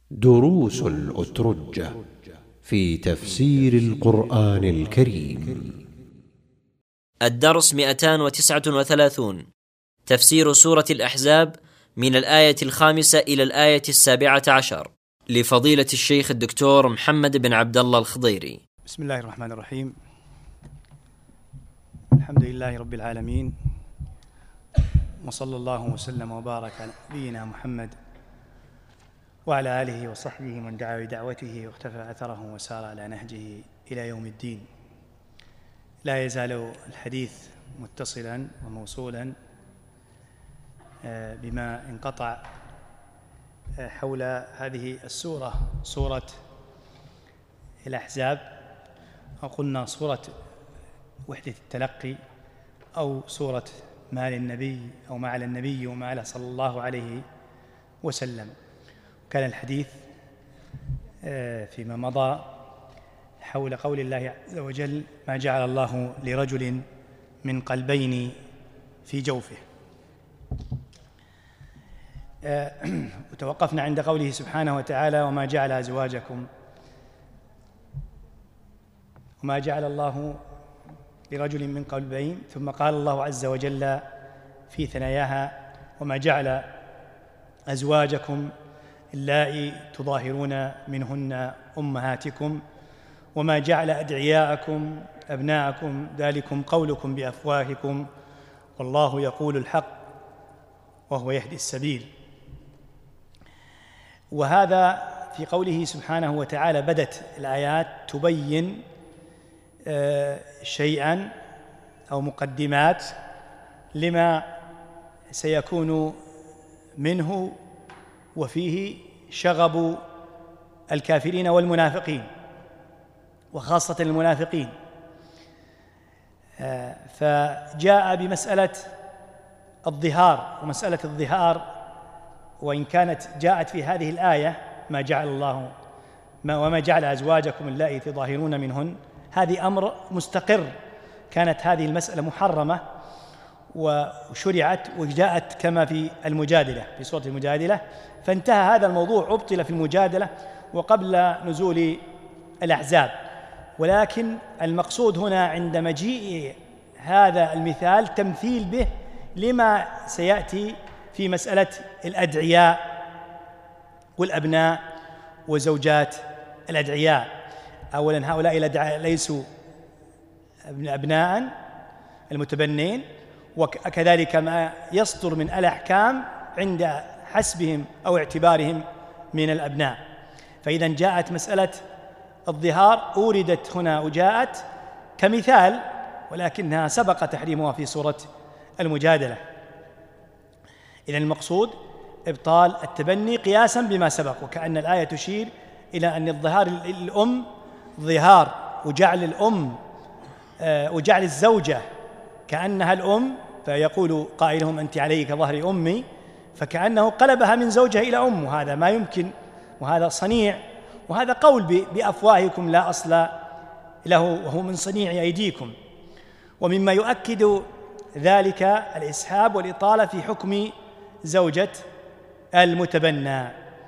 دروس الأترجة في تفسير القرآن الكريم. الدرس 239. تفسير سورة الأحزاب من الآية 5 إلى الآية 17 لفضيلة الشيخ الدكتور محمد بن عبد الله الخضيري. بسم الله الرحمن الرحيم. الحمد لله رب العالمين، وصلى الله وسلم وبارك على نبينا محمد وعلى آله وصحبه من دعا بدعوته واختفى أثره وسار على نهجه إلى يوم الدين. لا يزال الحديث متصلا وموصولا بما انقطع حول هذه السورة، سورة الأحزاب، أو قلنا سورة وحدة التلقي، أو سورة ما للنبي أو ما على النبي وما على صلى الله عليه وسلم. كان الحديث فيما مضى حول قول الله عز وجل: ما جعل الله لرجل من قلبين في جوفه. وتوقفنا عند قوله سبحانه وتعالى: وما جعل أزواجكم، وما جعل الله لرجل من قلبين، ثم قال الله عز وجل في ثناياها: وما جعل أزواجكم اللائي تظاهرون منهن أمهاتكم، وما جعل أدعياءكم أبناءكم ذلكم قولكم بأفواهكم، والله يقول الحق وهو يهدي السبيل. وهذا في قوله سبحانه وتعالى بدت الآيات تبين شيئا أو مقدمات لما سيكون منه وفيه شغب الكافرين والمنافقين، وخاصة المنافقين. فجاء بمسألة الظهار، ومسألة الظهار وإن كانت جاءت في هذه الآية ما جعل الله وما جعل أزواجكم اللائي تظاهرون منهن، هذه أمر مستقر، كانت هذه المسألة محرمة وشرعت وجاءت كما في المجادلة، في سورة المجادلة، فانتهى هذا الموضوع، أبطل في المجادلة وقبل نزول الأحزاب. ولكن المقصود هنا عند مجيء هذا المثال تمثيل به لما سيأتي في مسألة الأدعياء والأبناء وزوجات الأدعياء. أولا هؤلاء الأدعياء ليسوا أبناء المتبنين، وكذلك ما يصدر من الأحكام عند حسبهم أو اعتبارهم من الأبناء. فإذا جاءت مسألة الظهار أوردت هنا وجاءت كمثال، ولكنها سبق تحريمها في سورة المجادلة. إذن المقصود إبطال التبني قياسا بما سبق، وكأن الآية تشير إلى أن الظهار الأم ظهار، وجعل الأم وجعل الزوجة كأنها الأم، فيقول قائلهم: أنت علي كظهر أمي، فكأنه قلبها من زوجها إلى أم، وهذا ما يمكن، وهذا صنيع، وهذا قول بأفواهكم لا أصل له، وهو من صنيع أيديكم. ومما يؤكد ذلك الإسحاب والإطالة في حكم زوجة المتبنى،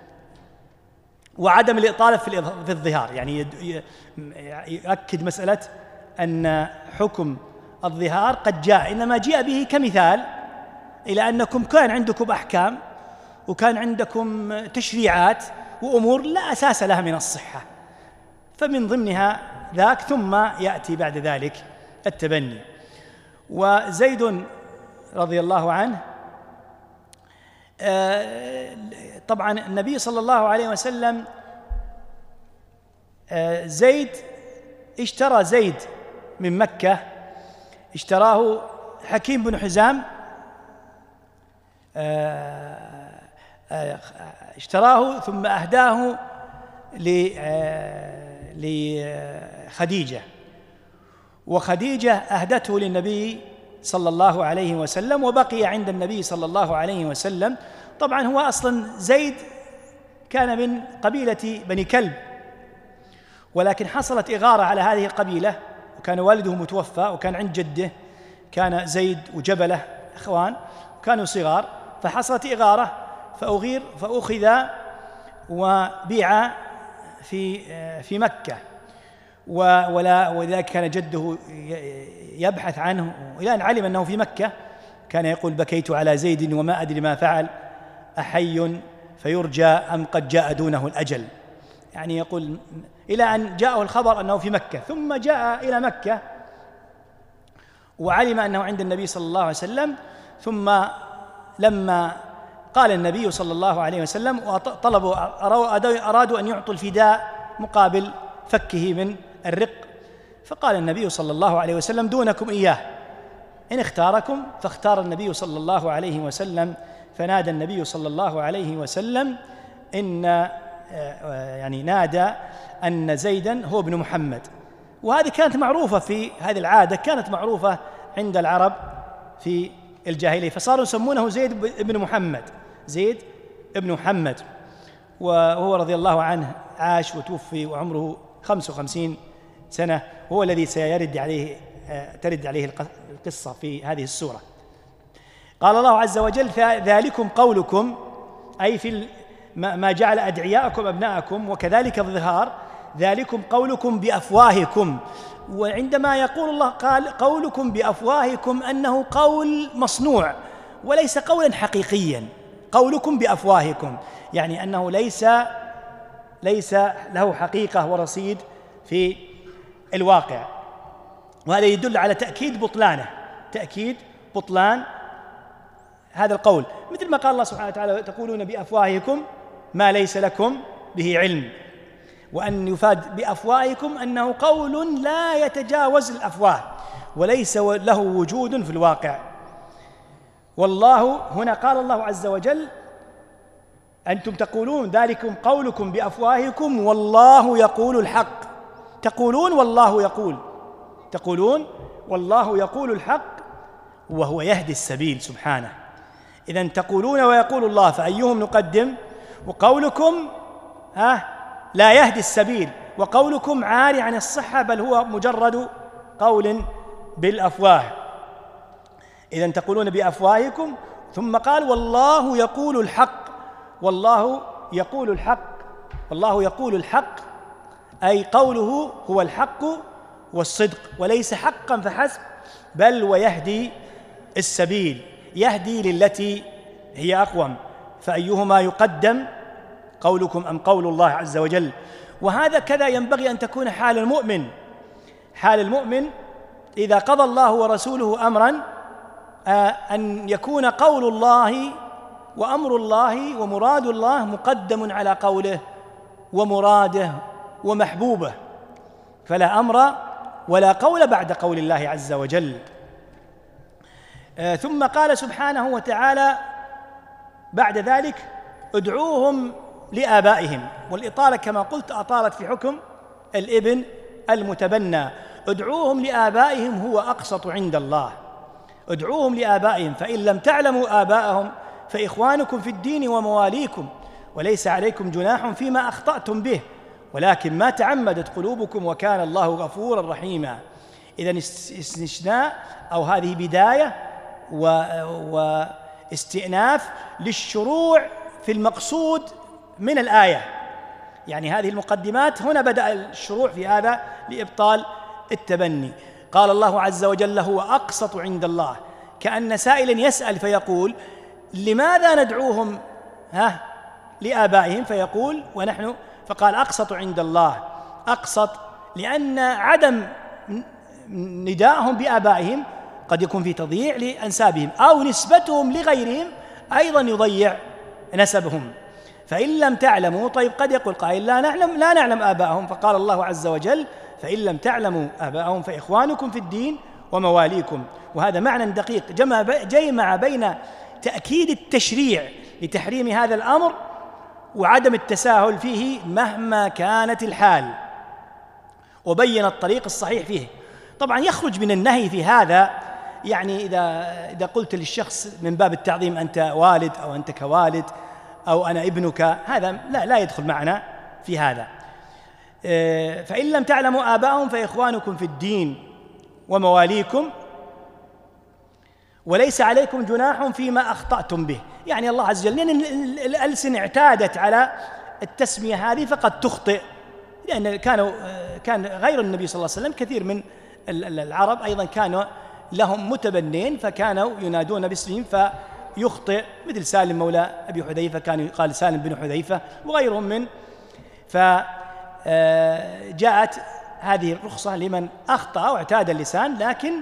وعدم الإطالة في الظهار، يعني يؤكد مسألة أن حكم الظهار قد جاء، إنما جاء به كمثال إلى أنكم كان عندكم أحكام وكان عندكم تشريعات وأمور لا أساس لها من الصحة، فمن ضمنها ذاك، ثم يأتي بعد ذلك التبني. وزيد رضي الله عنه، طبعا النبي صلى الله عليه وسلم زيد اشترى زيد من مكة، اشتراه حكيم بن حزام، اشتراه ثم أهداه لخديجة، وخديجة أهدته للنبي صلى الله عليه وسلم، وبقي عند النبي صلى الله عليه وسلم. طبعا هو أصلا زيد كان من قبيلة بني كلب، ولكن حصلت إغارة على هذه القبيلة، وكان والده متوفى، وكان عند جده، كان زيد وجبلة إخوان، كانوا صغار، فحصلت إغارة فأخذ وبيع في مكة، ولذلك كان جده يبحث عنه إلى أن علم أنه في مكة. كان يقول: بكيت على زيد وما أدري ما فعل، أحي فيرجى أم قد جاء دونه الأجل. يعني يقول إلى أن جاءه الخبر أنه في مكة، ثم جاء إلى مكة وعلم أنه عند النبي صلى الله عليه وسلم. ثم لما قال النبي صلى الله عليه وسلم وطلبوا أرادوا أن يعطوا الفداء مقابل فكه من الرق، فقال النبي صلى الله عليه وسلم: دونكم إياه، إن اختاركم. فاختار النبي صلى الله عليه وسلم، فنادى النبي صلى الله عليه وسلم نادى أن زيدا هو ابن محمد. وهذه كانت معروفة، في هذه العادة كانت معروفة عند العرب في الجاهلية، فصاروا يسمونه زيد ابن محمد، زيد ابن محمد. وهو رضي الله عنه عاش وتوفي وعمره 55 سنة، هو الذي ترد عليه القصة في هذه السورة. قال الله عز وجل: ذلكم قولكم، أي في ما جعل أدعياءكم أبناءكم، وكذلك الظهار، ذلكم قولكم بأفواهكم. وعندما يقول الله قال قولكم بأفواهكم أنه قول مصنوع وليس قولا حقيقيا. قولكم بأفواهكم يعني أنه ليس له حقيقة ورصيد في الواقع، وهذا يدل على تأكيد بطلان هذا القول، مثل ما قال الله سبحانه وتعالى: تقولون بأفواهكم ما ليس لكم به علم. وأن يفاد بأفواهكم أنه قول لا يتجاوز الأفواه وليس له وجود في الواقع. والله هنا قال الله عز وجل: أنتم تقولون ذلكم قولكم بأفواهكم والله يقول الحق. تقولون والله يقول الحق وهو يهدي السبيل سبحانه. إذن تقولون ويقول الله، فأيهم نقدم؟ وقولكم لا يهدي السبيل، وقولكم عاري عن الصحة، بل هو مجرد قول بالأفواه. إذن تقولون بأفواهكم، ثم قال: والله يقول الحق. والله يقول الحق أي قوله هو الحق والصدق، وليس حقا فحسب، بل ويهدي السبيل، يهدي للتي هي أقوم. فأيهما يقدم، قولكم أم قول الله عز وجل؟ وهذا كذا ينبغي أن تكون حال المؤمن إذا قضى الله ورسوله أمرا، أن يكون قول الله وأمر الله ومراد الله مقدم على قوله ومراده ومحبوبه، فلا أمر ولا قول بعد قول الله عز وجل. ثم قال سبحانه وتعالى بعد ذلك: ادعوهم لآبائهم. والإطالة كما قلت أطالت في حكم الابن المتبنى. ادعوهم لآبائهم هو أقسط عند الله. ادعوهم لآبائهم، فإن لم تعلموا آباءهم فإخوانكم في الدين ومواليكم، وليس عليكم جناح فيما أخطأتم به، ولكن ما تعمدت قلوبكم وكان الله غفورا رحيما. إذن استثناء أو هذه بداية واستئناف للشروع في المقصود من الآية. يعني هذه المقدمات هنا بدأ الشروع في هذا لإبطال التبني. قال الله عز وجل: هو أقسط عند الله، كأن سائلا يسأل فيقول: لماذا ندعوهم لآبائهم؟ فيقول ونحن، فقال: أقسط عند الله. أقسط لأن عدم نداءهم بآبائهم قد يكون في تضييع لأنسابهم، أو نسبتهم لغيرهم أيضا يضيع نسبهم. فإن لم تعلموا، طيب قد يقول قائل: لا نعلم آبائهم، فقال الله عز وجل: فإن لم تعلموا آبائهم فإخوانكم في الدين ومواليكم. وهذا معنى دقيق جمع بين تأكيد التشريع لتحريم هذا الأمر وعدم التساهل فيه مهما كانت الحال، وبين الطريق الصحيح فيه. طبعا يخرج من النهي في هذا، يعني إذا قلت للشخص من باب التعظيم: أنت والد، أو أنت كوالد، أو أنا ابنك، هذا لا يدخل معنا في هذا. فإن لم تعلموا آباءهم فإخوانكم في الدين ومواليكم، وليس عليكم جناح فيما أخطأتم به. يعني الله عز وجل، لأن الألسن اعتادت على التسمية هذه فقد تخطئ، لأن كان غير النبي صلى الله عليه وسلم كثير من العرب أيضا كانوا لهم متبنين فكانوا ينادون باسمهم فيخطئ، مثل سالم مولى أبي حذيفة كان يقال سالم بن حذيفة وغيرهم من. فجاءت هذه الرخصة لمن أخطأ واعتاد اللسان، لكن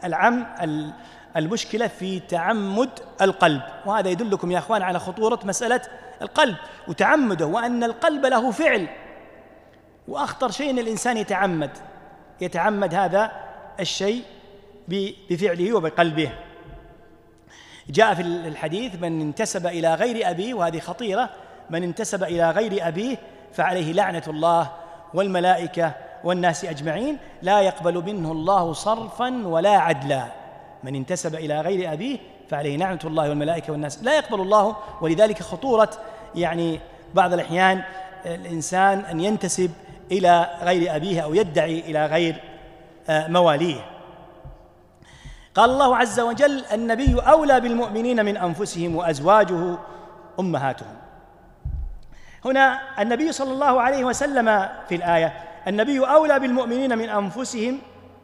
المشكلة في تعمد القلب، وهذا يدلكم يا أخوان على خطورة مسألة القلب وتعمده، وأن القلب له فعل، وأخطر شيء أن الإنسان يتعمد هذا الشيء بفعله وبقلبه. جاء في الحديث: من انتسب إلى غير أبيه، وهذه خطيرة، من انتسب إلى غير أبيه فعليه لعنة الله والملائكة والناس أجمعين، لا يقبل منه الله صرفا ولا عدلا. من انتسب إلى غير أبيه فعليه لعنة الله والملائكة والناس، لا يقبل الله. ولذلك خطورة بعض الأحيان الإنسان أن ينتسب إلى غير أبيه أو يدعي إلى غير مواليه. قال الله عز وجل: النبي أولى بالمؤمنين من أنفسهم وأزواجه أمهاتهم. هنا النبي صلى الله عليه وسلم في الآية: النبي أولى بالمؤمنين من أنفسهم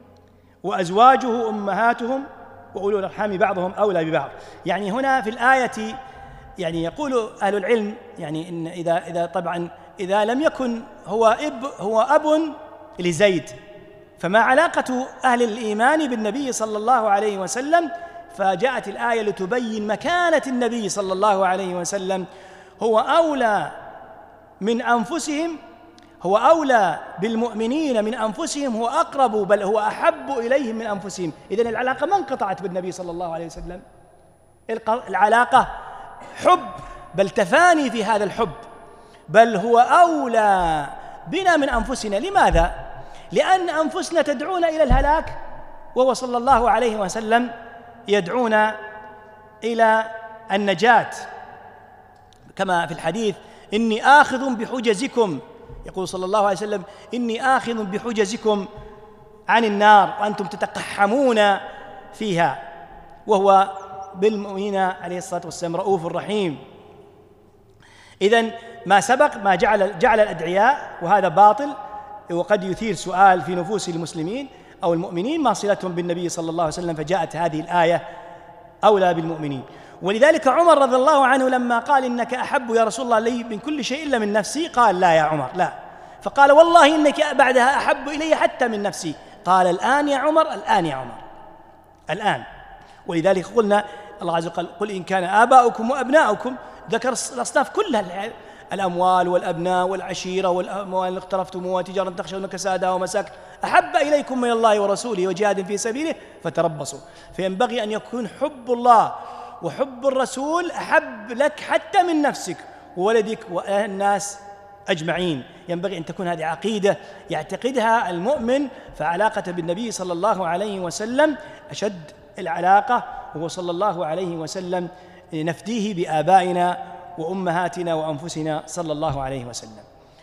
وأزواجه أمهاتهم وأولو الأرحام بعضهم أولى ببعض. يعني هنا في الآية يقول أهل العلم إن إذا لم يكن هو أب لزيد، فما علاقة أهل الإيمان بالنبي صلى الله عليه وسلم؟ فجاءت الآية لتبين مكانة النبي صلى الله عليه وسلم. هو أولى من أنفسهم، هو أولى بالمؤمنين من أنفسهم، هو أقرب بل هو أحب إليهم من أنفسهم. إذن العلاقة ما انقطعت بالنبي صلى الله عليه وسلم، العلاقة حب، بل تفاني في هذا الحب، بل هو أولى بنا من أنفسنا. لماذا؟ لأن أنفسنا تدعونا إلى الهلاك، وهو صلى الله عليه وسلم يدعونا إلى النجاة، كما في الحديث: إني آخذ بحجزكم، يقول صلى الله عليه وسلم: إني آخذ بحجزكم عن النار وأنتم تتقحمون فيها، وهو بالمؤمنين عليه الصلاة والسلام رؤوف رحيم. إذن ما سبق ما جعل الأدعياء، وهذا باطل وقد يثير سؤال في نفوس المسلمين أو المؤمنين، ما صلتهم بالنبي صلى الله عليه وسلم، فجاءت هذه الآية أولى بالمؤمنين. ولذلك عمر رضي الله عنه لما قال: إنك أحب يا رسول الله لي من كل شيء إلا من نفسي، قال: لا يا عمر، لا. فقال: والله إنك بعدها أحب إلي حتى من نفسي. قال: الآن يا عمر، الآن يا عمر، الآن. ولذلك قلنا الله عز وجل: قل إن كان آباؤكم وأبناؤكم، ذكر الأصناف كلها: الأموال والأبناء والعشيرة والأموال اللي اقترفتموها وتجارة تخشون كسادها ومساكن أحب إليكم من الله ورسوله وجهاد في سبيله فتربصوا. فينبغي أن يكون حب الله وحب الرسول أحب لك حتى من نفسك وولدك والناس أجمعين. ينبغي أن تكون هذه عقيدة يعتقدها المؤمن، فعلاقة بالنبي صلى الله عليه وسلم أشد العلاقة، وهو صلى الله عليه وسلم نفديه بآبائنا وأمهاتنا وأنفسنا صلى الله عليه وسلم.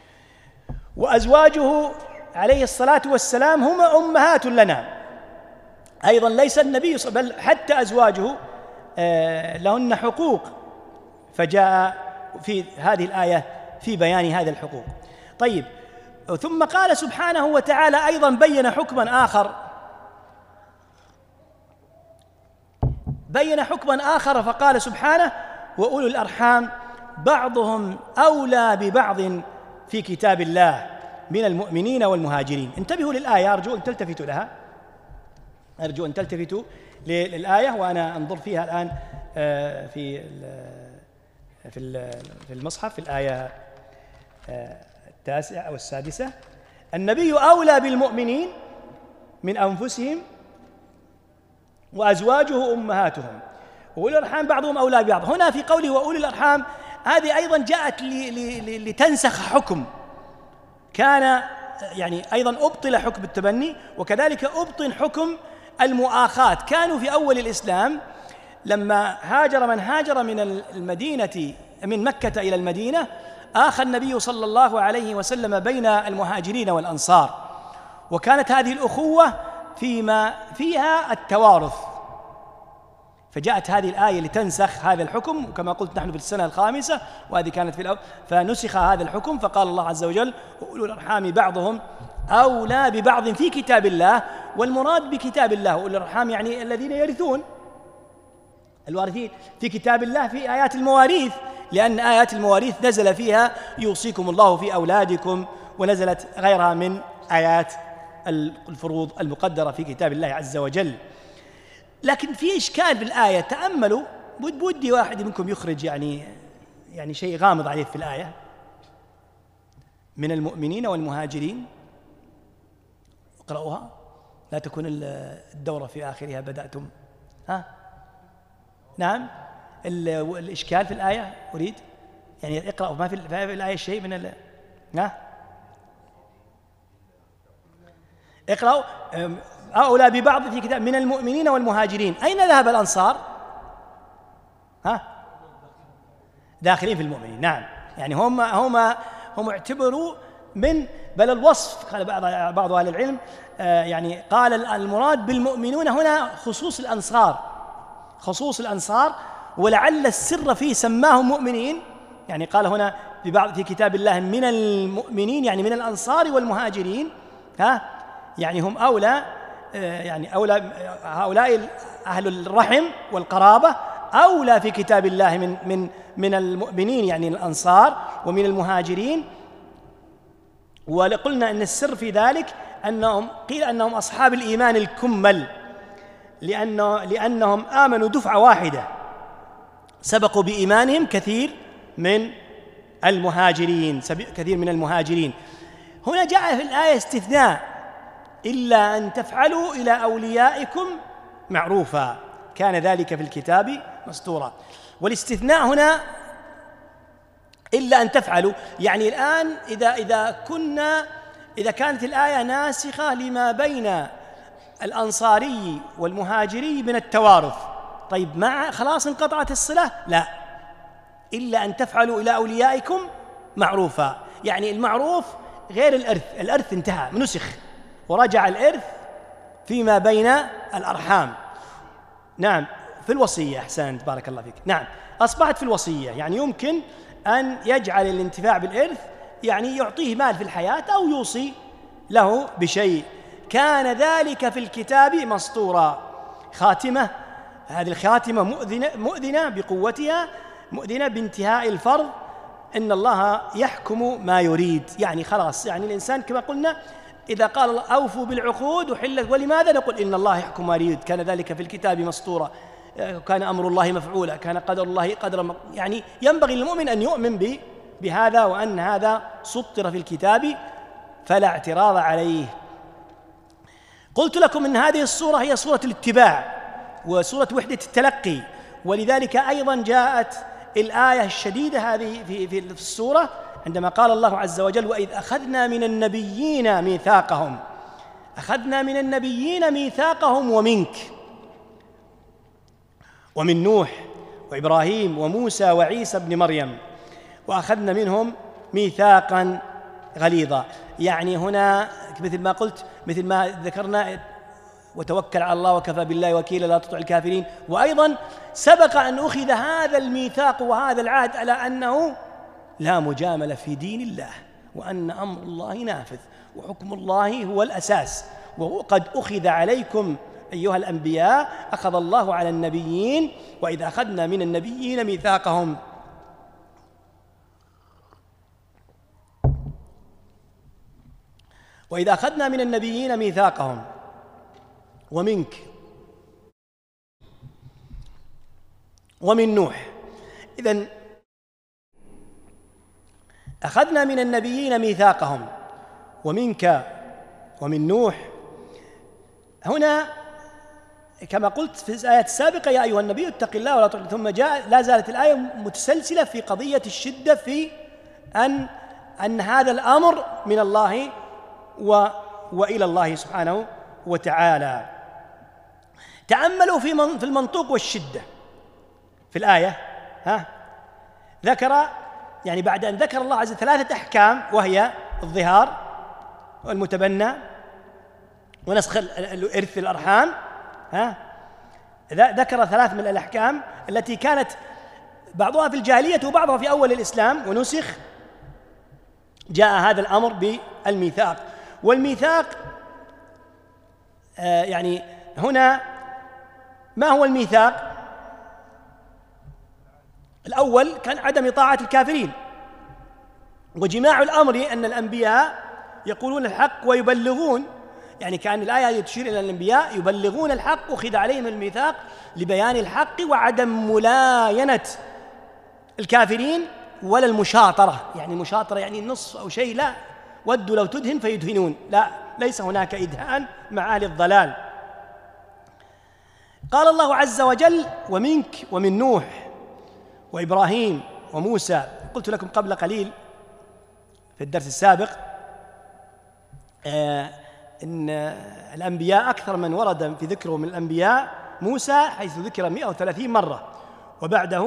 وأزواجه عليه الصلاة والسلام هما أمهات لنا أيضا، ليس النبي بل حتى أزواجه لهن حقوق، فجاء في هذه الآية في بيان هذه الحقوق. طيب، ثم قال سبحانه وتعالى أيضا بين حكما آخر فقال سبحانه: وأولو الأرحام بعضهم أولى ببعض في كتاب الله من المؤمنين والمهاجرين. انتبهوا للآية، أرجو أن تلتفتوا لها، أرجو أن تلتفتوا للآية، وأنا أنظر فيها الآن في المصحف في الآية 9 أو 6: النبي أولى بالمؤمنين من أنفسهم وأزواجه أمهاتهم وأولي الأرحام بعضهم أولى ببعض. هنا في قوله وأولي الأرحام هذه أيضا جاءت لتنسخ حكم كان، أيضا أبطل حكم التبني، وكذلك أبطل حكم المؤاخاة. كانوا في أول الإسلام لما هاجر من هاجر من مكة إلى المدينة، آخى النبي صلى الله عليه وسلم بين المهاجرين والأنصار، وكانت هذه الأخوة فيما فيها التوارث، فجاءت هذه الآية لتنسخ هذا الحكم، وكما قلت نحن في السنة الخامسة وهذه كانت في الأول، فنسخ هذا الحكم، فقال الله عز وجل أولو الأرحام بعضهم أولى ببعض في كتاب الله. والمراد بكتاب الله أولو الأرحام يعني الذين يرثون، الوارثين في كتاب الله في آيات المواريث، لأن آيات المواريث نزل فيها يوصيكم الله في أولادكم، ونزلت غيرها من آيات الفروض المقدرة في كتاب الله عز وجل. لكن في إشكال في الآية، تأملوا، بودي واحد منكم يخرج يعني شيء غامض عليه في الآية. من المؤمنين والمهاجرين، اقرأوها، لا تكون الدورة في آخرها بدأتم. نعم، الإشكال في الآية أريد يعني اقرأوا، ما في الآية شيء من اقرأوا أولى ببعض في كتاب من المؤمنين والمهاجرين. أين ذهب الأنصار؟ داخلين في المؤمنين. نعم، يعني هم اعتبروا من بل الوصف، قال بعض أهل العلم يعني قال المراد بالمؤمنون هنا خصوص الأنصار، ولعل السر فيه سماهم مؤمنين، يعني قال هنا في كتاب الله من المؤمنين يعني من الأنصار والمهاجرين، يعني هم أولى، يعني أولى هؤلاء أهل الرحم والقرابة أولى في كتاب الله من المؤمنين يعني الأنصار ومن المهاجرين. وقلنا أن السر في ذلك قيل أنهم أصحاب الإيمان الكمل، لأنهم آمنوا دفعة واحدة، سبقوا بإيمانهم كثير من المهاجرين. هنا جاء في الآية استثناء، إلا أن تفعلوا إلى أوليائكم معروفا كان ذلك في الكتاب مسطورا. والاستثناء هنا إلا أن تفعلوا، يعني الآن إذا كانت الآية ناسخة لما بين الأنصاري والمهاجري من التوارث، طيب خلاص انقطعت الصلة؟ لا، إلا أن تفعلوا إلى أوليائكم معروفا، يعني المعروف غير الإرث انتهى نسخ، ورجع الإرث فيما بين الأرحام. نعم، في الوصية، أحسنت بارك الله فيك. نعم، أصبحت في الوصية، يعني يمكن أن يجعل الانتفاع بالإرث يعني يعطيه مال في الحياة أو يوصي له بشيء، كان ذلك في الكتاب مسطورا. خاتمة، هذه الخاتمة مؤذنة بقوتها، مؤذنة بانتهاء الفرض، إن الله يحكم ما يريد، يعني خلاص، يعني الإنسان كما قلنا إذا قال الله أوفوا بالعقود أحلت، ولماذا نقول إن الله يحكم ما يريد، كان ذلك في الكتاب مسطورا، كان أمر الله مفعولا، كان قدر الله قدرا، يعني ينبغي للمؤمن أن يؤمن بهذا، وأن هذا سطر في الكتاب فلا اعتراض عليه. قلت لكم أن هذه الصورة هي صورة الاتباع وصورة وحدة التلقي، ولذلك أيضا جاءت الآية الشديدة هذه في السورة عندما قال الله عز وجل وإذ أخذنا من النبيين ميثاقهم ومنك ومن نوح وإبراهيم وموسى وعيسى ابن مريم وأخذنا منهم ميثاقا غليظا. يعني هنا مثل ما قلت، مثل ما ذكرنا وتوكل على الله وكفى بالله وكيلا لا تطع الكافرين، وأيضا سبق أن أخذ هذا الميثاق وهذا العهد على أنه لا مجاملة في دين الله، وأن أمر الله نافذ وحكم الله هو الأساس، وقد أخذ عليكم أيها الأنبياء، أخذ الله على النبيين وإذا أخذنا من النبيين ميثاقهم ومنك ومن نوح. إذن أخذنا من النبيين ميثاقهم ومنك ومن نوح، هنا كما قلت في الآيات السابقة يا أيها النبي اتق الله ولا تطع، ثم لا زالت الآية متسلسلة في قضية الشدة في أن هذا الأمر من الله وإلى الله سبحانه وتعالى. تأملوا في المنطوق والشدة في الآية، ذكر يعني بعد أن ذكر الله عز وجل 3 أحكام، وهي الظهار والمتبنى ونسخ الإرث الأرحام، ذكر 3 من الأحكام التي كانت بعضها في الجاهلية وبعضها في أول الإسلام ونسخ. جاء هذا الأمر بالميثاق. والميثاق يعني هنا ما هو الميثاق؟ الأول كان عدم طاعة الكافرين، وجماع الأمر أن الأنبياء يقولون الحق ويبلغون، يعني كان الآية تشير إلى الأنبياء يبلغون الحق وأخذ عليهم الميثاق لبيان الحق وعدم ملاينة الكافرين ولا المشاطرة، يعني مشاطرة يعني النصف أو شيء، لا، ودوا لو تدهن فيدهنون، لا، ليس هناك إدهان مع أهل الضلال. قال الله عز وجل: ومنك ومن نوح وإبراهيم وموسى. قلت لكم قبل قليل في الدرس السابق إن الأنبياء أكثر من ورد في ذكره من الأنبياء موسى، حيث ذكر 130 مرة، وبعده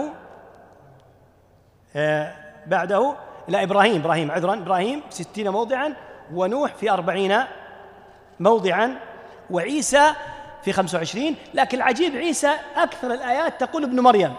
لا إبراهيم 60 موضعا، ونوح في 40 موضعا، وعيسى في 25. لكن العجيب عيسى أكثر الآيات تقول ابن مريم،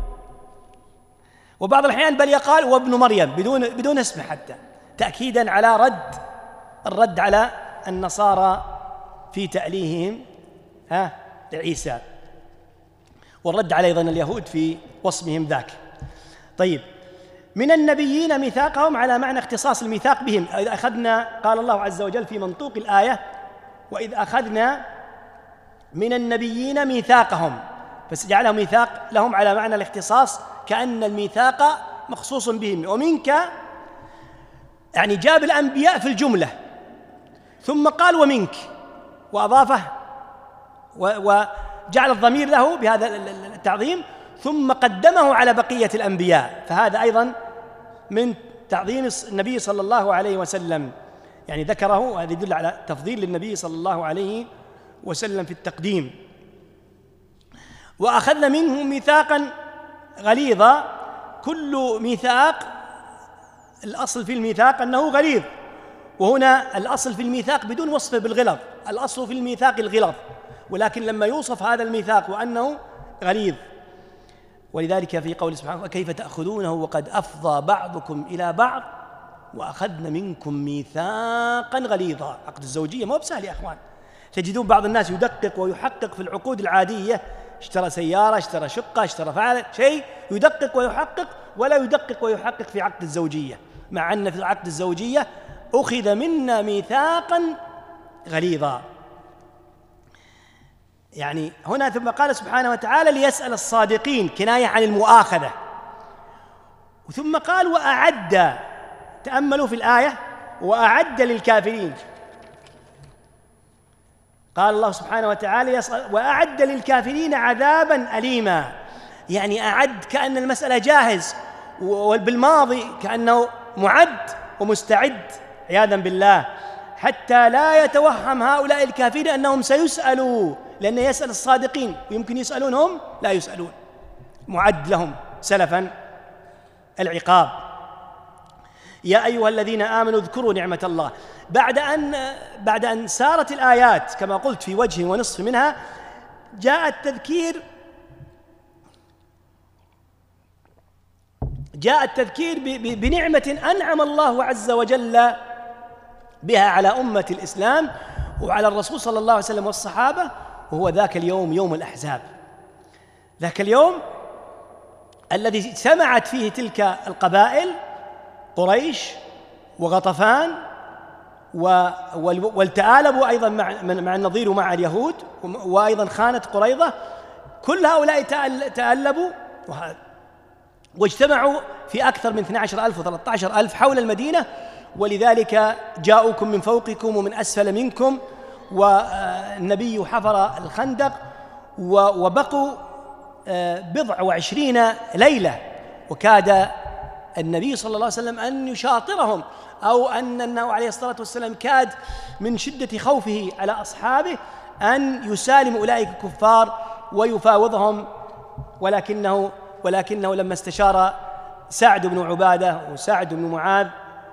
وبعض الأحيان بل يقال وابن مريم بدون اسمه، حتى تأكيدا على الرد على النصارى في تأليههم لعيسى، والرد على أيضا اليهود في وصمهم ذاك. طيب، من النبيين ميثاقهم على معنى اختصاص الميثاق بهم. إذ أخذنا، قال الله عز وجل في منطوق الآية: وإذ أخذنا من النبيين ميثاقهم، فجعله ميثاق لهم على معنى الاختصاص، كأن الميثاق مخصوص بهم. ومنك يعني جاب الأنبياء في الجملة، ثم قال ومنك، وأضافه وجعل الضمير له بهذا التعظيم، ثم قدمه على بقية الأنبياء، فهذا أيضا من تعظيم النبي صلى الله عليه وسلم، يعني ذكره، وهذا يدل على تفضيل للنبي صلى الله عليه وسلم في التقديم. وأخذنا منهم ميثاقا غليظا. كل ميثاق الأصل في الميثاق أنه غليظ، وهنا الأصل في الميثاق بدون وصفه بالغلظ، الأصل في الميثاق الغلظ، ولكن لما يوصف هذا الميثاق وأنه غليظ، ولذلك في قول سبحانه: وكيف تأخذونه وقد أفضى بعضكم إلى بعض وأخذنا منكم ميثاقا غليظا. عقد الزوجية مو بسهل يا أخوان، تجدون بعض الناس يدقق ويحقق في العقود العادية، اشترى سيارة، اشترى شقة، اشترى فعل شيء، يدقق ويحقق، ولا يدقق ويحقق في عقد الزوجية، مع أن في عقد الزوجية أخذ منا ميثاقا غليظا. يعني هنا ثم قال سبحانه وتعالى: ليسأل الصادقين، كناية عن المؤاخذة. ثم قال: وأعد، تأملوا في الآية، وأعد للكافرين. قال الله سبحانه وتعالى: وأعد للكافرين عذابا أليما، يعني أعد كأن المسألة جاهز، وبالماضي كأنه معد ومستعد عياذا بالله، حتى لا يتوهم هؤلاء الكافرين أنهم سيسألوا، لأن يسأل الصادقين ويمكن يسألونهم لا يسألون، معد لهم سلفا العقاب. يا أيها الذين آمنوا اذكروا نعمة الله. بعد أن سارت الآيات كما قلت في وجه ونصف منها، جاء التذكير بنعمة أنعم الله عز وجل بها على أمة الإسلام وعلى الرسول صلى الله عليه وسلم والصحابة، وهو ذاك اليوم، يوم الأحزاب، ذاك اليوم الذي اجتمعت فيه تلك القبائل، قريش وغطفان، والتآلبوا أيضا مع النظير ومع اليهود، وأيضا خانت قريظة، كل هؤلاء تألبوا واجتمعوا في أكثر من 12,000 و13,000 حول المدينة، ولذلك جاءوكم من فوقكم ومن أسفل منكم، والنبي حفر الخندق، وبقوا 20 ليلة، وكاد النبي صلى الله عليه وسلم أن يشاطرهم، أو أنه عليه الصلاة والسلام كاد من شدة خوفه على أصحابه أن يسالم أولئك الكفار ويفاوضهم، ولكنه لما استشار سعد بن عبادة وسعد بن معاذ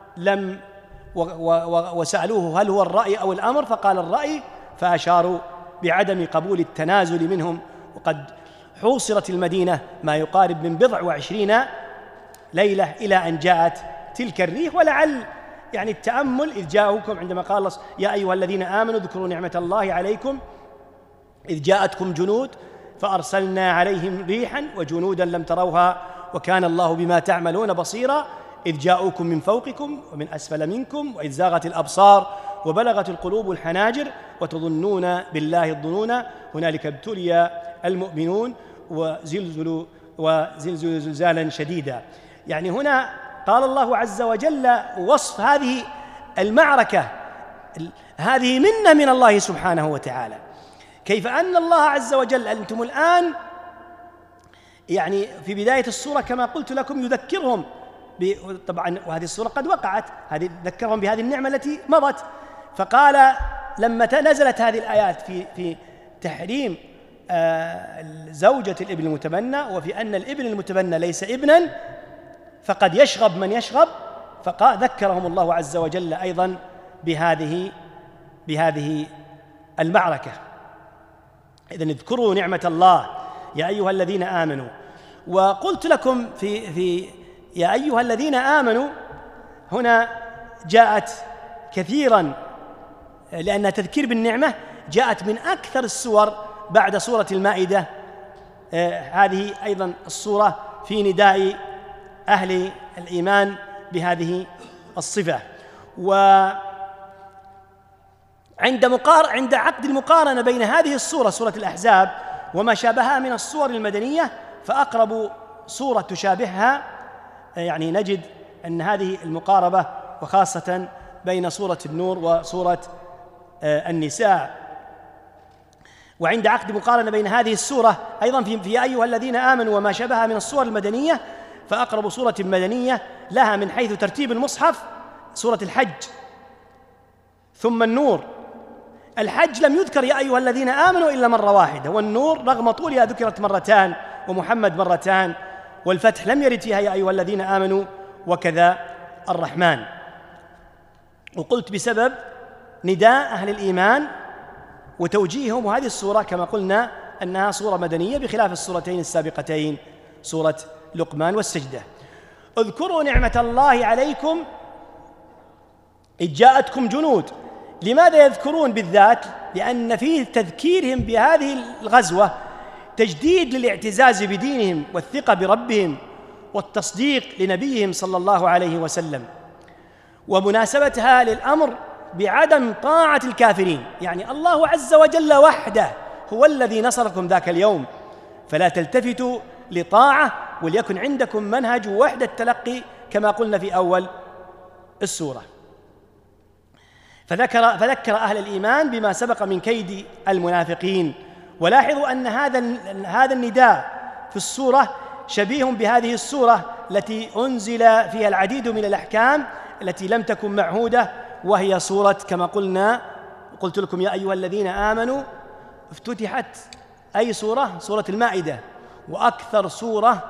وسألوه هل هو الرأي أو الأمر، فقال الرأي، فأشاروا بعدم قبول التنازل منهم وقد حوصرت المدينة ما يقارب من 20 ليلة إلى أن جاءت تلك الريح. ولعل يعني التأمل إذ جاءوكم عندما قال الله يا أيها الذين آمنوا اذكروا نعمة الله عليكم إذ جاءتكم جنود فأرسلنا عليهم ريحا وجنودا لم تروها وكان الله بما تعملون بصيرا إذ جاءوكم من فوقكم ومن أسفل منكم وإذ زاغت الأبصار وبلغت القلوب الحناجر وتظنون بالله الظنون هنالك ابتلي المؤمنون وزلزلوا زلزالا شديدا. يعني هنا قال الله عز وجل وصف هذه المعركة، هذه منة من الله سبحانه وتعالى، كيف أن الله عز وجل أنتم الآن يعني في بداية السورة كما قلت لكم يذكرهم طبعا وهذه السورة قد وقعت، هذه ذكرهم بهذه النعمة التي مضت، فقال لما نزلت هذه الآيات في تحريم زوجة الابن المتبنى وفي أن الابن المتبنى ليس ابنا فقد يشغب من يشغب، فذكرهم الله عز وجل أيضا بهذه المعركة. إذن اذكروا نعمة الله يا أيها الذين آمنوا. وقلت لكم في يا أيها الذين آمنوا هنا جاءت كثيرا لأنها تذكير بالنعمة، جاءت من أكثر السور بعد سورة المائدة هذه أيضا السورة في نداء أهل الإيمان بهذه الصفة. وعند عقد المقارنة بين هذه السورة سورة الأحزاب وما شابهها من السور المدنية فأقرب سورة تشابهها يعني نجد أن هذه المقاربة وخاصة بين سورة النور وسورة النساء. وعند عقد مقارنة بين هذه السورة أيضا في أيها الذين آمنوا وما شابهها من السور المدنية فأقرب سورة مدنية لها من حيث ترتيب المصحف سورة الحج ثم النور. الحج لم يذكر يا أيها الذين آمنوا إلا مرة واحدة، والنور رغم طولها ذكرت مرتان، ومحمد مرتان، والفتح لم يرد فيها يا أيها الذين آمنوا، وكذا الرحمن. وقلت بسبب نداء أهل الإيمان وتوجيههم، وهذه السورة كما قلنا أنها سورة مدنية بخلاف السورتين السابقتين سورة لقمان والسجدة. اذكروا نعمة الله عليكم إذ جاءتكم جنود. لماذا يذكرون بالذات؟ لأن فيه تذكيرهم بهذه الغزوة تجديد للاعتزاز بدينهم والثقة بربهم والتصديق لنبيهم صلى الله عليه وسلم، ومناسبتها للأمر بعدم طاعة الكافرين. يعني الله عز وجل وحده هو الذي نصركم ذاك اليوم، فلا تلتفتوا لطاعة، وليكن عندكم منهج وحدة التلقي كما قلنا في أول السورة. فذكر أهل الإيمان بما سبق من كيد المنافقين. ولاحظوا أن هذا النداء في السورة شبيه بهذه السورة التي أنزل فيها العديد من الأحكام التي لم تكن معهودة، وهي سورة كما قلت لكم يا أيها الذين آمنوا. افتتحت أي سورة؟ سورة المائدة، وأكثر سورة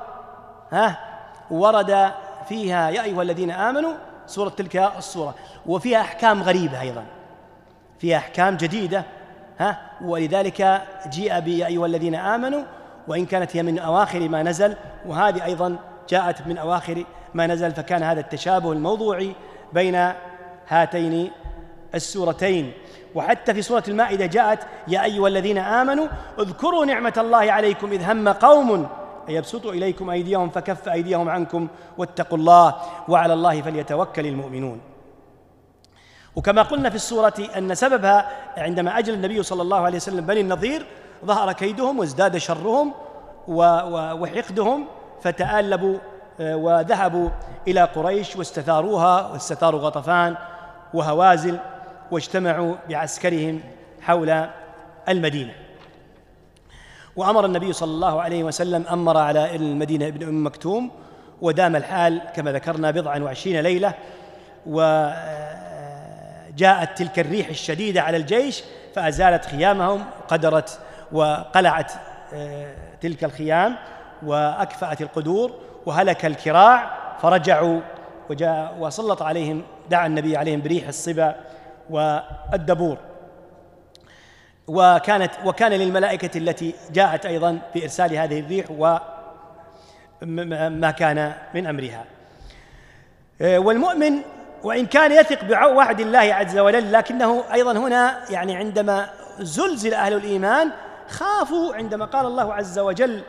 ورد فيها يا أيها الذين آمنوا سورة تلك السورة، وفيها أحكام غريبة أيضا، فيها أحكام جديدة ولذلك جيء بيا أيها الذين آمنوا، وإن كانت هي من أواخر ما نزل، وهذه أيضا جاءت من أواخر ما نزل، فكان هذا التشابه الموضوعي بين هاتين السورتين. وحتى في سورة المائدة جاءت يا أيها الذين آمنوا اذكروا نعمة الله عليكم إذ هم قوم أن يبسطوا إليكم أيديهم فكف أيديهم عنكم واتقوا الله وعلى الله فليتوكل المؤمنون. وكما قلنا في السورة أن سببها عندما أجل النبي صلى الله عليه وسلم بني النضير ظهر كيدهم وازداد شرهم وحقدهم، فتآلبوا وذهبوا إلى قريش واستثاروها واستثاروا غطفان وهوازن واجتمعوا بعسكرهم حول المدينة. وأمر النبي صلى الله عليه وسلم أمر على المدينة ابن أم مكتوم، ودام الحال كما ذكرنا 20 ليلة، وجاءت تلك الريح الشديدة على الجيش فأزالت خيامهم، قدرت وقلعت تلك الخيام وأكفأت القدور وهلك الكراع، فرجعوا وجاء وسلط عليهم، دعا النبي عليهم بريح الصبا والدبور. وكان للملائكة التي جاءت أيضا بإرسال هذه الريح وما كان من أمرها. والمؤمن وإن كان يثق بوعد الله عز وجل، لكنه أيضا هنا يعني عندما زلزل أهل الإيمان خافوا عندما قال الله عز وجل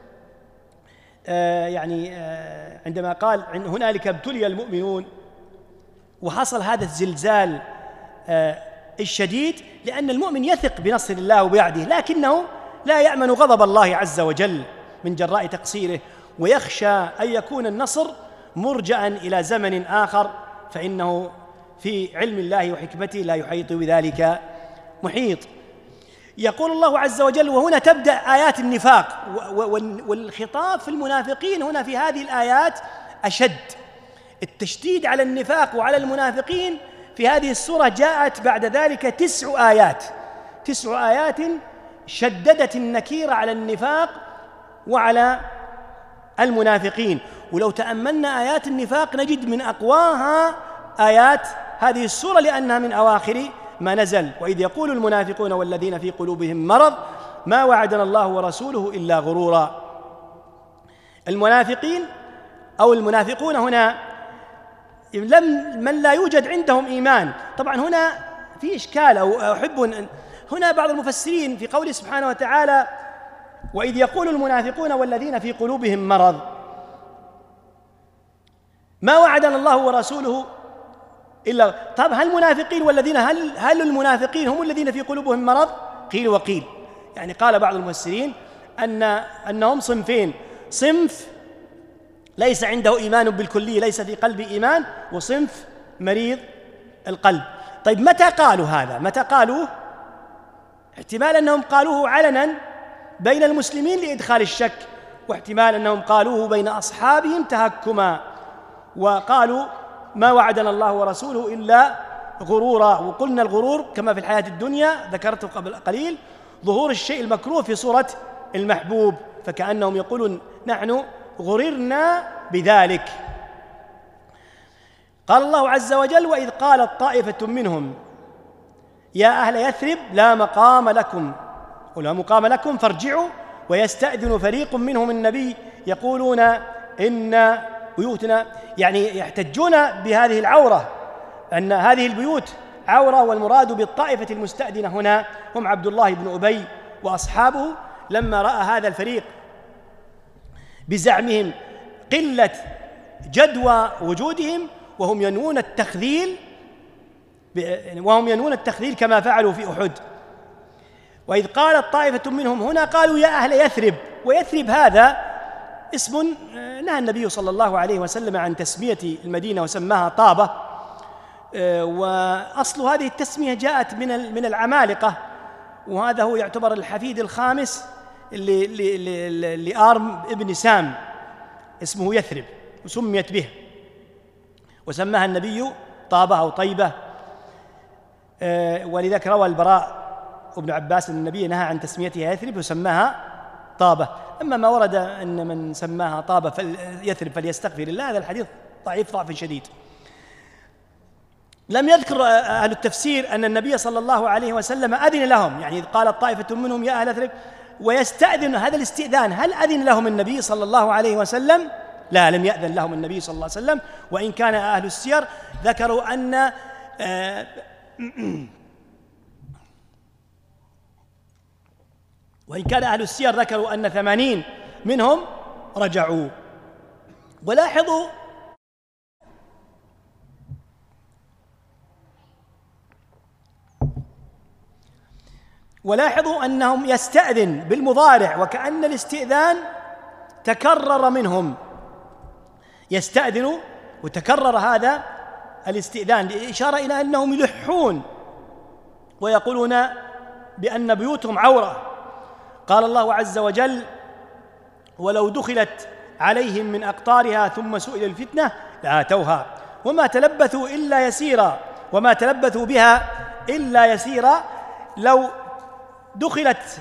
عندما قال هنالك ابتلي المؤمنون، وحصل هذا الزلزال الشديد، لأن المؤمن يثق بنصر الله وبوعده، لكنه لا يأمن غضب الله عز وجل من جراء تقصيره، ويخشى أن يكون النصر مرجعا إلى زمن آخر، فإنه في علم الله وحكمته لا يحيط بذلك محيط. يقول الله عز وجل، وهنا تبدأ آيات النفاق، والخطاب في المنافقين هنا في هذه الآيات أشد. التشديد على النفاق وعلى المنافقين في هذه السورة جاءت بعد ذلك 9 آيات شددت النكير على النفاق وعلى المنافقين. ولو تأملنا آيات النفاق نجد من أقواها آيات هذه السورة، لأنها من أواخر ما نزل. وإذ يقول المنافقون والذين في قلوبهم مرض ما وعدنا الله ورسوله إلا غرورا. المنافقين أو المنافقون هنا من لا يوجد عندهم إيمان. طبعا هنا في إشكال، أو أحب هنا بعض المفسرين في قوله سبحانه وتعالى وإذ يقول المنافقون والذين في قلوبهم مرض ما وعدنا الله ورسوله إلا. طب هل المنافقين والذين هل المنافقين هم الذين في قلوبهم مرض؟ قيل وقيل. يعني قال بعض المفسرين أنهم صنفين: صنف ليس عنده إيمان بالكلية، ليس في قلبه إيمان، وصنف مريض القلب. طيب متى قالوا هذا؟ متى قالوه؟ احتمال أنهم قالوه علنا بين المسلمين لإدخال الشك، واحتمال أنهم قالوه بين أصحابهم تهكما، وقالوا ما وعدنا الله ورسوله إلا غرورا. وقلنا الغرور كما في الحياة الدنيا ذكرته قبل قليل ظهور الشيء المكروه في صورة المحبوب، فكأنهم يقولون نحن غررنا بذلك. قال الله عز وجل وإذ قالت طائفة منهم يا أهل يثرب لا مقام لكم ولا مقام لكم فارجعوا ويستأذن فريق منهم النبي يقولون إن بيوتنا، يعني يحتجون بهذه العورة أن هذه البيوت عورة، والمراد بالطائفة المستأذنة هنا هم عبد الله بن أبي وأصحابه، لما رأى هذا الفريق بزعمهم قلة جدوى وجودهم وهم ينوون التخذيل كما فعلوا في أحد. وإذ قالت طائفة منهم هنا قالوا يا أهل يثرب، ويثرب هذا اسم نهى النبي صلى الله عليه وسلم عن تسمية المدينة وسماها طابة، وأصل هذه التسمية جاءت من العمالقة، وهذا هو يعتبر الحفيد الخامس لآرم ابن سام، اسمه يثرب وسميت به، وسماها النبي طابة أو طيبة. ولذلك روى البراء ابن عباس أن النبي نهى عن تسميتها يثرب وسماها طابة. أما ما ورد أن من سماها طابة يثرب فليستغفر الله، هذا الحديث ضعف شديد. لم يذكر أهل التفسير أن النبي صلى الله عليه وسلم أذن لهم، يعني قالت طائفة منهم يا أهل يثرب ويستأذن، هذا الاستئذان هل أذن لهم النبي صلى الله عليه وسلم؟ لا، لم يأذن لهم النبي صلى الله عليه وسلم. وإن كان أهل السير ذكروا أن وإن كان أهل السير ذكروا أن 80 منهم رجعوا. ولاحظوا أنهم يستأذن بالمضارع، وكأن الاستئذان تكرر منهم، يستأذن وتكرر هذا الاستئذان لإشارة إلى أنهم يلحون ويقولون بأن بيوتهم عورة. قال الله عز وجل ولو دخلت عليهم من أقطارها ثم سئل الفتنة لآتوها وما تلبثوا بها إلا يسيرا. لو دخلت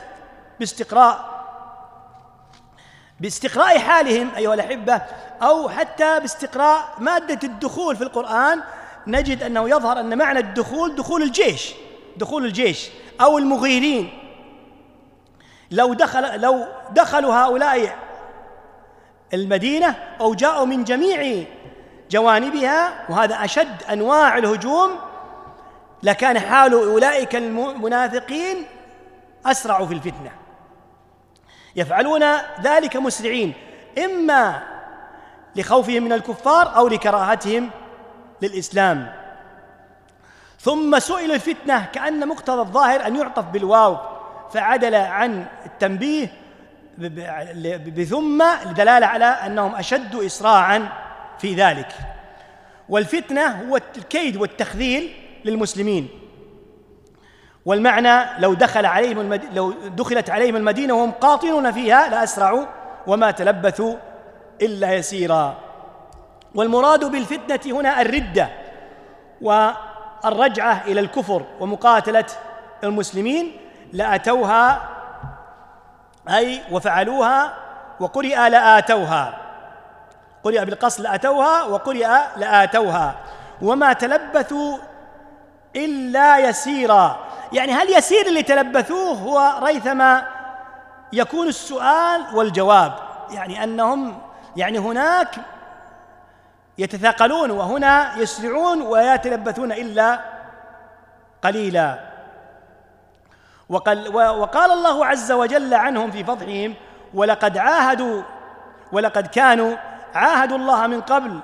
باستقراء حالهم أيها الأحبة، أو حتى باستقراء مادة الدخول في القرآن، نجد أنه يظهر أن معنى الدخول دخول الجيش، أو المغيرين لو دخلوا هؤلاء المدينة أو جاءوا من جميع جوانبها، وهذا أشد أنواع الهجوم، لكان حال أولئك المنافقين أسرع في الفتنة، يفعلون ذلك مسرعين، إما لخوفهم من الكفار أو لكراهتهم للإسلام. ثم سئلوا الفتنة كأن مقتضى الظاهر أن يعطف بالواو، فعدل عن التنبيه بثم لدلالة على أنهم أشد إسراعا في ذلك. والفتنة هو الكيد والتخذيل للمسلمين، والمعنى لو دخلت عليهم المدينة وهم قاطنون فيها لأسرعوا وما تلبثوا إلا يسيرا. والمراد بالفتنة هنا الردة والرجعة إلى الكفر ومقاتلة المسلمين، لأتوها أي وفعلوها، وقرئ لآتوها، قرئ بالقصد لأتوها وقرئ لآتوها، وما تلبثوا إلا يسيرا. يعني هل يسير اللي تلبثوه؟ هو ريثما يكون السؤال والجواب، يعني أنهم هناك يتثاقلون وهنا يسرعون ويتلبثون إلا قليلا. وقال الله عز وجل عنهم في فضحهم: ولقد كانوا عاهدوا الله من قبل.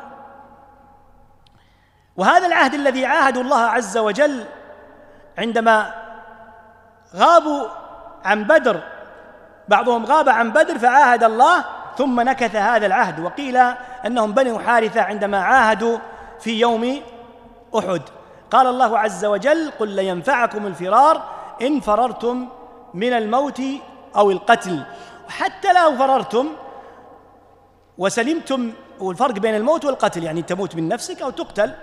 وهذا العهد الذي عاهدوا الله عز وجل عندما غابوا عن بدر، بعضهم غاب عن بدر فعاهد الله ثم نكث هذا العهد، وقيل أنهم بنو حارثة عندما عاهدوا في يوم أحد. قال الله عز وجل: قل لن ينفعكم الفرار إن فررتم من الموت أو القتل. حتى لو فررتم وسلمتم، والفرق بين الموت والقتل يعني تموت من نفسك أو تقتل،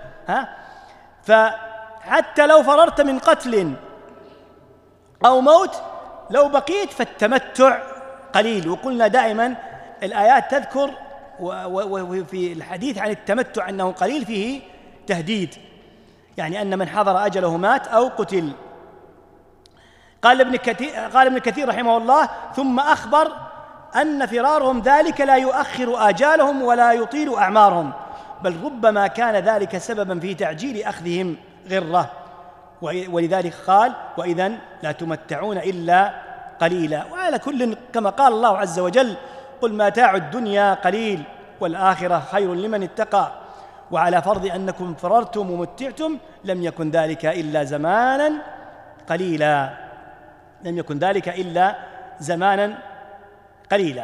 فحتى لو فررت من قتل أو موت لو بقيت فالتمتع قليل. وقلنا دائما الآيات تذكر وفي الحديث عن التمتع أنه قليل فيه تهديد، يعني أن من حضر أجله مات أو قتل. قال ابن كثير رحمه الله: ثم أخبر أن فرارهم ذلك لا يؤخر آجالهم ولا يطيل أعمارهم، بل ربما كان ذلك سببا في تعجيل أخذهم غرة، ولذلك قال: وإذن لا تمتعون إلا قليلا. وعلى كل كما قال الله عز وجل: قل متاع الدنيا قليل والآخرة خير لمن اتقى. وعلى فرض أنكم فررتم ومتعتم لم يكن ذلك إلا زمانا قليلا، لم يكن ذلك إلا زمانا قليلا.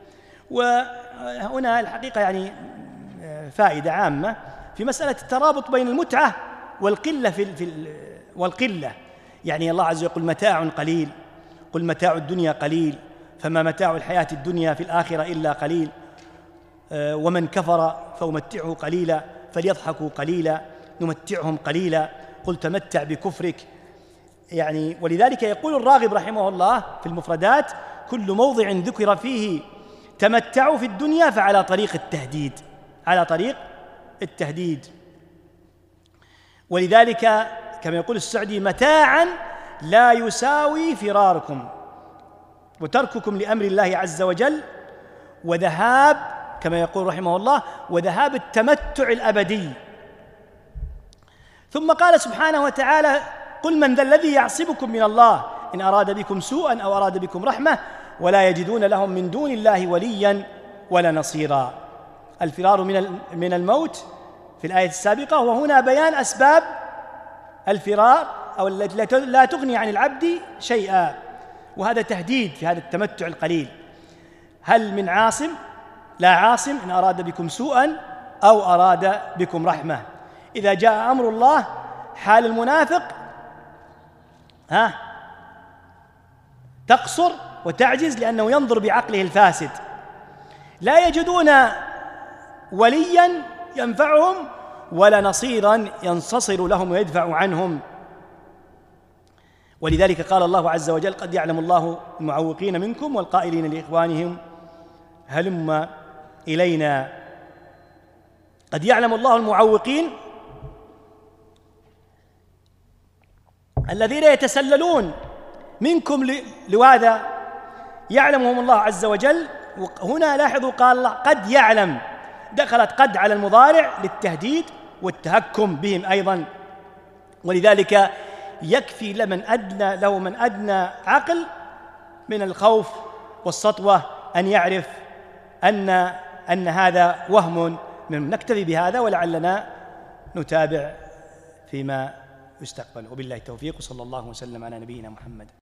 وهنا الحقيقة يعني فائدة عامة في مسألة الترابط بين المتعة والقلة والقلة. يعني الله عز وجل يقول: متاع قليل، قل متاع الدنيا قليل، فما متاع الحياة الدنيا في الآخرة إلا قليل، ومن كفر فأمتعه قليلا، فليضحكوا قليلا نمتعهم قليلا، قل تمتع بكفرك. يعني ولذلك يقول الراغب رحمه الله في المفردات: كل موضع ذكر فيه تمتعوا في الدنيا فعلى طريق التهديد، على طريق التهديد. ولذلك كما يقول السعدي: متاعا لا يساوي فراركم وترككم لأمر الله عز وجل، وذهاب كما يقول رحمه الله وذهاب التمتع الأبدي. ثم قال سبحانه وتعالى: قل من ذا الذي يعصمكم من الله إن أراد بكم سوءا أو أراد بكم رحمة ولا يجدون لهم من دون الله وليا ولا نصيرا. الفرار من الموت في الآية السابقة، وهنا بيان أسباب الفرار أو التي لا تغني عن العبد شيئا، وهذا تهديد في هذا التمتع القليل. هل من عاصم؟ لا عاصم إن أراد بكم سوءا أو أراد بكم رحمة. إذا جاء أمر الله حال المنافق تقصر وتعجز، لأنه ينظر بعقله الفاسد، لا يجدون وليا ينفعهم ولا نصيرا ينتصر لهم ويدفع عنهم. ولذلك قال الله عز وجل: قد يعلم الله المعوقين منكم والقائلين لإخوانهم هلم إلينا. قد يعلم الله المعوقين الذين يتسللون منكم لهذا يعلمهم الله عز وجل. هنا لاحظوا قال الله قد يعلم، دخلت قد على المضارع للتهديد والتهكم بهم أيضا، ولذلك يكفي له من أدنى عقل من الخوف والسطوة أن يعرف أن هذا وهم. نكتفي بهذا ولعلنا نتابع فيما يستقبل، وبالله التوفيق، وصلى الله وسلم على نبينا محمد.